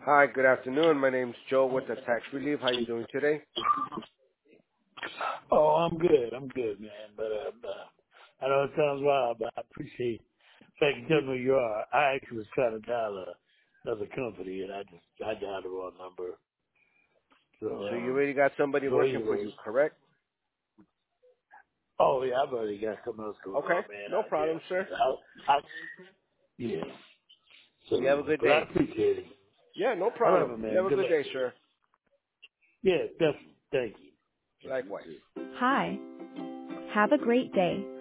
Hi, good afternoon. My name's Joe with the Tax Relief. How you doing today? Oh, I'm good. I'm good, man. But I know it sounds wild, but I appreciate the fact you tell me who you are. I actually was trying to dial another company, and I dialed the wrong number. So, So you already got somebody so working for anyway. you, correct? Oh yeah, I've already got something else going Okay, on, man. no problem, sir. Yeah. You have a So, good but I day. appreciate it. Yeah, no All right, problem. my You man. have a Good good luck day, to you. sir. Yeah, definitely. Thank you. You Likewise. too. Hi. Have a great day.